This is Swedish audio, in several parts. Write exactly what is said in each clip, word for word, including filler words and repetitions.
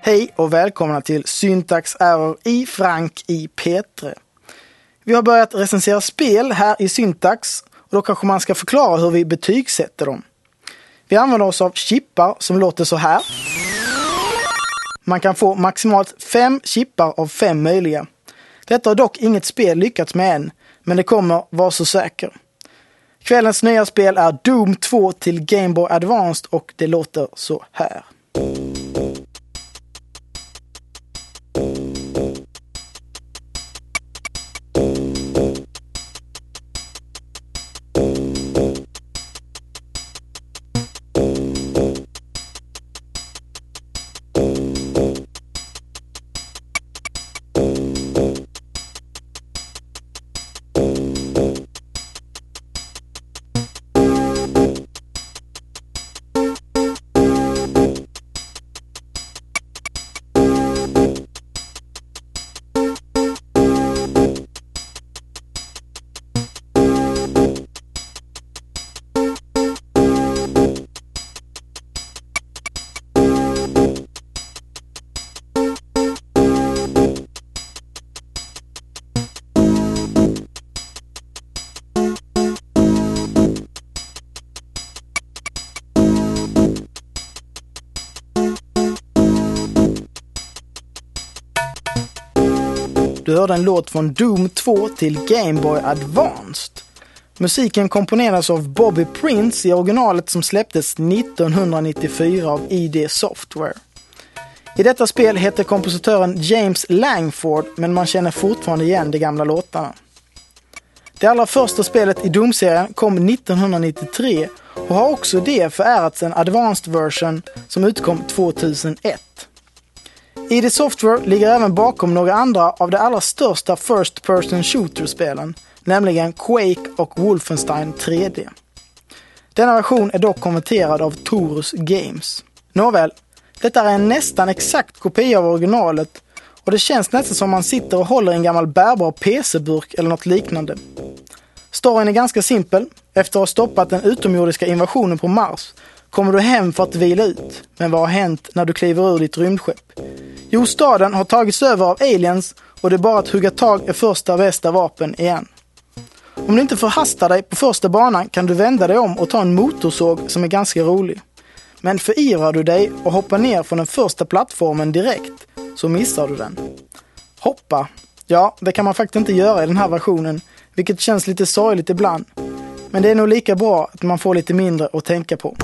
Hej och välkomna till Syntax Error i Frank i P tre. Vi har börjat recensera spel här i Syntax och då kanske man ska förklara hur vi betygsätter dem. Vi använder oss av chippar som låter så här. Man kan få maximalt fem chippar av fem möjliga. Detta har dock inget spel lyckats med än, men det kommer, var så säker. Kvällens nya spel är Doom två till Game Boy Advanced och det låter så här. Du hörde en låt från Doom två till Game Boy Advanced. Musiken komponeras av Bobby Prince i originalet som släpptes nittonhundranittiofyra av I D Software. I detta spel heter kompositören James Langford, men man känner fortfarande igen de gamla låtarna. Det allra första spelet i Doom-serien kom nittonhundranittiotre och har också det förärats en advanced version som utkom tvåtusenett. I D Software ligger även bakom några andra av de allra största first person shooter-spelen, nämligen Quake och Wolfenstein tre D. Denna version är dock konverterad av Torus Games. Nåväl, detta är en nästan exakt kopia av originalet och det känns nästan som man sitter och håller en gammal bärbar P C-burk eller något liknande. Storyn är ganska simpel. Efter att ha stoppat den utomjordiska invasionen på Mars kommer du hem för att vila ut. Men vad har hänt när du kliver ur ditt rymdskepp? Jo, staden har tagits över av aliens och det är bara att hugga tag i första bästa vapen igen. Om du inte förhastar dig på första banan kan du vända dig om och ta en motorsåg som är ganska rolig. Men förirrar du dig och hoppar ner från den första plattformen direkt så missar du den. Hoppa. Ja, det kan man faktiskt inte göra i den här versionen, vilket känns lite sorgligt ibland. Men det är nog lika bra att man får lite mindre att tänka på.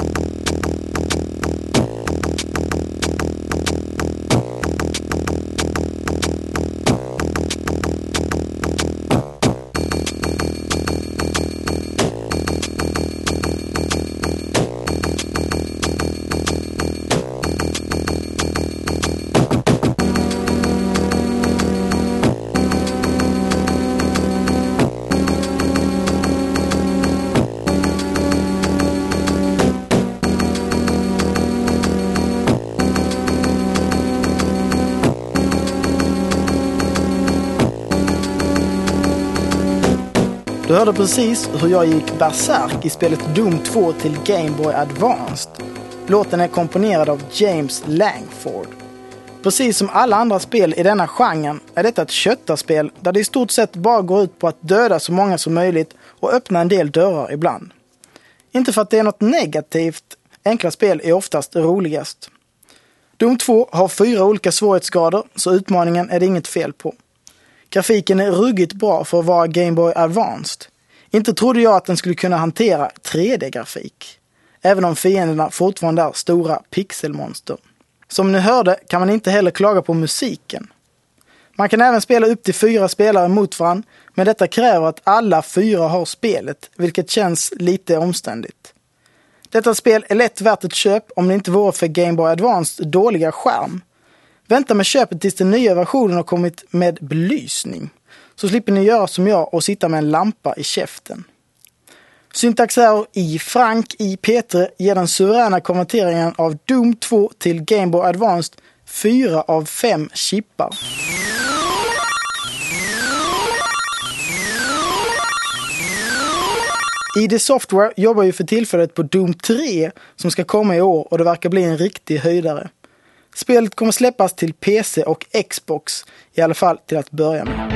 Du hörde precis hur jag gick berserk i spelet Doom två till Game Boy Advanced. Låten är komponerad av James Langford. Precis som alla andra spel i denna genren är detta ett köttarspel där det i stort sett bara går ut på att döda så många som möjligt och öppna en del dörrar ibland. Inte för att det är något negativt, enkla spel är oftast roligast. Doom två har fyra olika svårighetsgrader så utmaningen är det inget fel på. Grafiken är ruggigt bra för att vara Game Boy Advanced. Inte trodde jag att den skulle kunna hantera tre D-grafik. Även om fienderna fortfarande är stora pixelmonster. Som ni hörde kan man inte heller klaga på musiken. Man kan även spela upp till fyra spelare mot varandra, men detta kräver att alla fyra har spelet, vilket känns lite omständigt. Detta spel är lätt värt ett köp om det inte vore för Game Boy Advanced dåliga skärm. Vänta med köpet tills den nya versionen har kommit med belysning. Så slipper ni göra som jag och sitta med en lampa i käften. Syntax Error i Frank i P tre ger den suveräna konverteringen av Doom två till Game Boy Advanced fyra av fem chippar. I D Software jobbar ju för tillfället på Doom tre som ska komma i år och det verkar bli en riktig höjdare. Spelet kommer släppas till P C och Xbox, i alla fall till att börja med.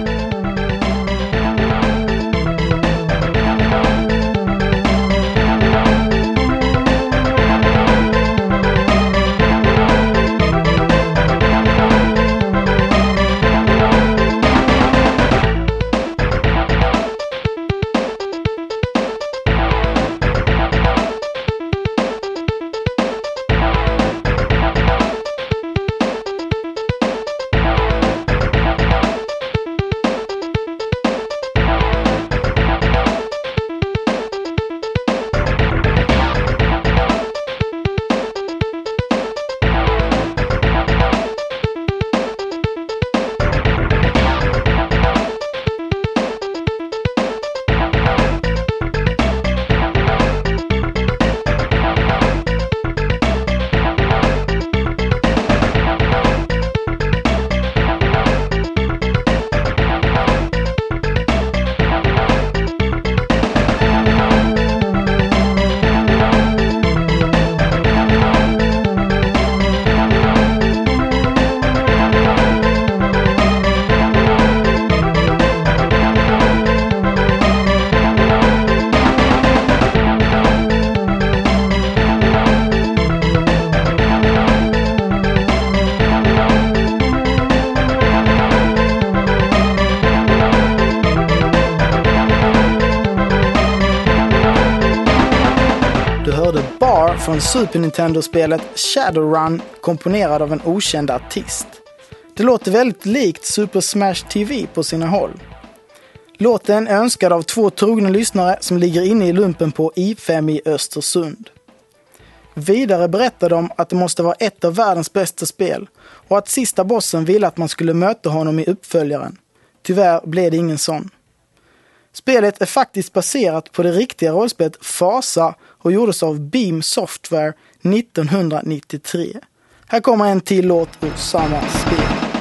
Bar från Super Nintendo-spelet Shadowrun, komponerad av en okänd artist. Det låter väldigt likt Super Smash T V på sina håll. Låten är önskad av två trogna lyssnare som ligger inne i lumpen på I fem i Östersund. Vidare berättar de att det måste vara ett av världens bästa spel och att sista bossen ville att man skulle möta honom i uppföljaren. Tyvärr blev det ingen sån. Spelet är faktiskt baserat på det riktiga rollspelet Fasa och gjordes av Beam Software nittonhundranittiotre. Här kommer en till låt ur samma spel.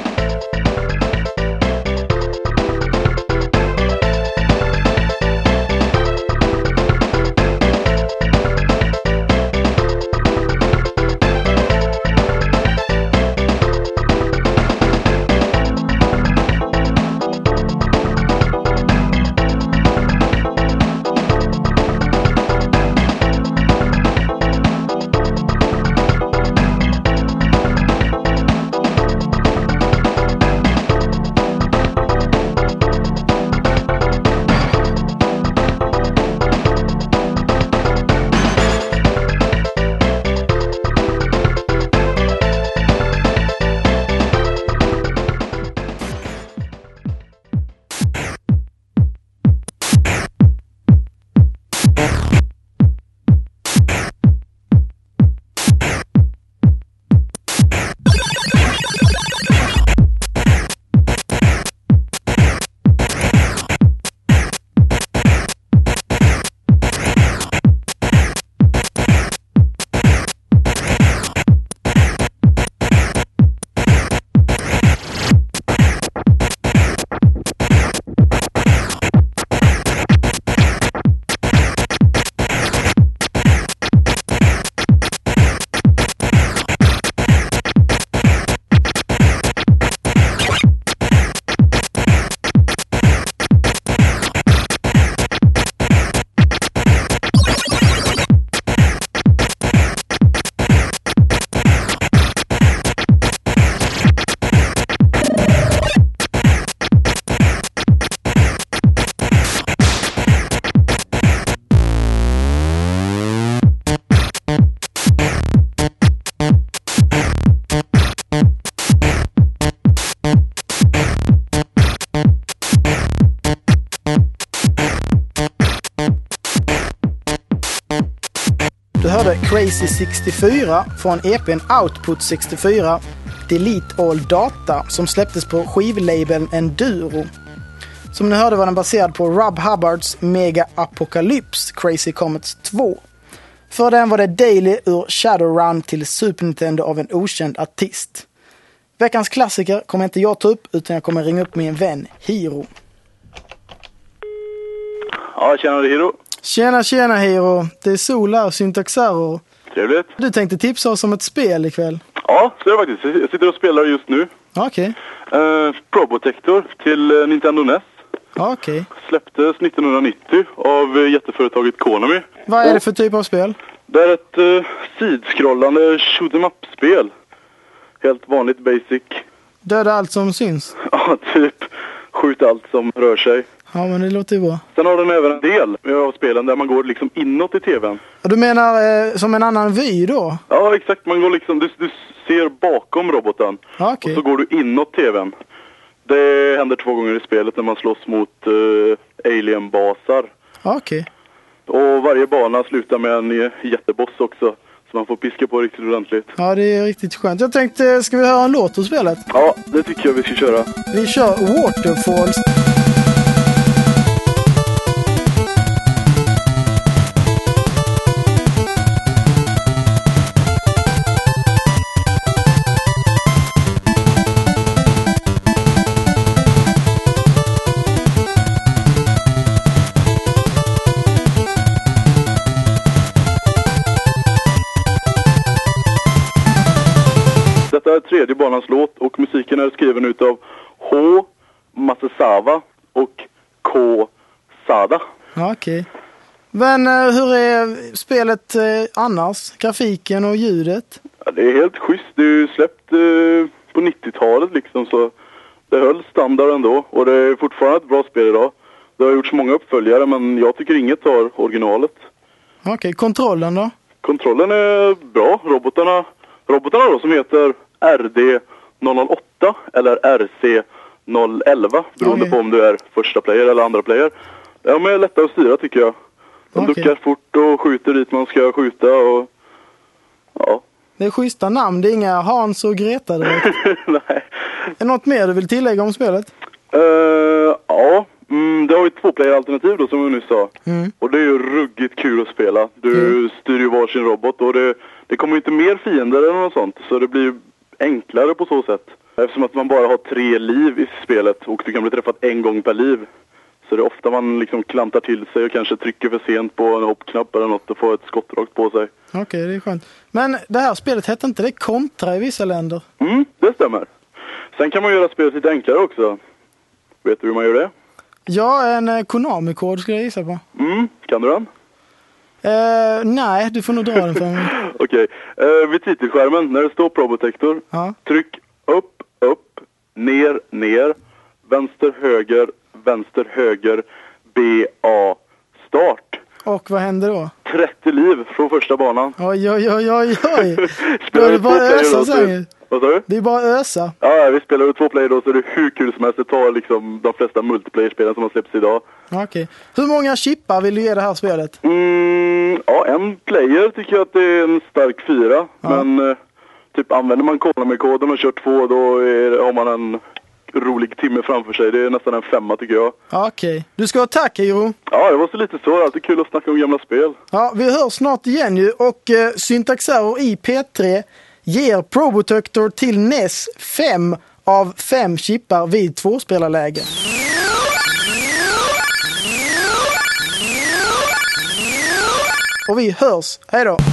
Du hörde Crazy sextiofyra från E P:n Output sextiofyra, Delete All Data, som släpptes på skivlabeln Enduro. Som ni hörde var den baserad på Rob Hubbards Mega Apocalypse Crazy Comets två. För den var det Daily ur Shadowrun till Super Nintendo av en okänd artist. Veckans klassiker kommer inte jag ta upp, utan jag kommer ringa upp min vän Hiro. Ja, tjena det Hiro. Tjena, tjena Hiro. Det är Sol här och Syntax Error. Trevligt. Du tänkte tipsa oss om ett spel ikväll. Ja, så är det faktiskt. Jag sitter och spelar just nu. Okej. Okay. Uh, Probotector till uh, Nintendo N E S. Okej. Okay. Släpptes nittonhundranittio av uh, jätteföretaget Konami. Vad är det för typ av spel? Det är ett uh, sidskrollande shoot'em up-spel. Helt vanligt basic. Döda allt som syns? Ja, typ. Skjut allt som rör sig. Ja, men det låter ju bra. Sen har den även en del av spelen där man går liksom inåt i tvn. Du menar eh, som en annan vy då? Ja, exakt. Man går liksom, du, du ser bakom roboten. Okay. Och så går du inåt tvn. Det händer två gånger i spelet när man slåss mot uh, alien-basar. Okej. Okay. Och varje bana slutar med en jätteboss också. Så man får piska på riktigt ordentligt. Ja, det är riktigt skönt. Jag tänkte, ska vi höra en låt ur spelet? Ja, det tycker jag vi ska köra. Vi kör Waterfalls. Detta är tredje banans låt och musiken är skriven utav H. Masasawa och K. Sada. Okej. Okay. Men uh, hur är spelet uh, annars? Grafiken och ljudet? Ja, det är helt schysst. Det är ju släppt uh, på nittiotalet liksom, så det höll standard ändå. Och det är fortfarande ett bra spel idag. Det har gjorts många uppföljare, men jag tycker inget tar originalet. Okej, okay. Kontrollen då? Kontrollen är bra. Robotarna, robotarna då, som heter R D noll noll åtta eller R C noll elva, beroende okay. på om du är första player eller andra player. De är lättare att styra tycker jag. De okay. duckar fort och skjuter dit man ska skjuta och ja. Det är schyssta namn, det är inga Hans och Greta direkt. Nej. Är det något mer du vill tillägga om spelet? Uh, ja, mm, det har ju två player-alternativ då som vi nyss sa. Mm. Och det är ju ruggigt kul att spela. Du mm. styr ju varsin robot och det, det kommer ju inte mer fiender eller något sånt. Så det blir enklare på så sätt. Eftersom att man bara har tre liv i spelet och du kan bli träffad en gång per liv. Så det är ofta man liksom klantar till sig och kanske trycker för sent på en hoppknapp eller något och får ett skott rakt på sig. Okej, okay, det är skönt. Men det här spelet hette inte det Contra i vissa länder? Mm, det stämmer. Sen kan man göra spelet lite enklare också. Vet du hur man gör det? Ja, en eh, Konami-kod skulle jag gissa på. Mm, kan du den? Uh, nej, du får nog dra den för mig. Okej, okay. uh, vid titelskärmen när det står Probotector, ja. Tryck upp, upp, ner, ner, vänster, höger, vänster, höger, B, A, start. Och vad händer då? trettio liv från första banan. Oj, oj, oj, oj, oj. Då är det bara ösa sen. Vad sa du? Det är bara ösa. Ja, vi spelar ju två player då så det är hur kul som helst. Det tar liksom de flesta multiplayer-spelen som har släppts idag. Okej. Okay. Hur många chippar vill du ge det här spelet? Mm, ja, en player tycker jag att det är en stark fyra. Ja. Men eh, typ använder man Konami-koden och kör två då är, har man en rolig timme framför sig. Det är nästan en femma tycker jag. Okej. Okay. Du ska ha tack, Hiro. Ja, det var så lite så. Alltid kul att snacka om gamla spel. Ja, vi hörs snart igen ju. Och eh, Syntaxero i P tre ger Probotector till N E S fem av fem chippar vid tvåspelarläge. Och vi hörs. Hej då!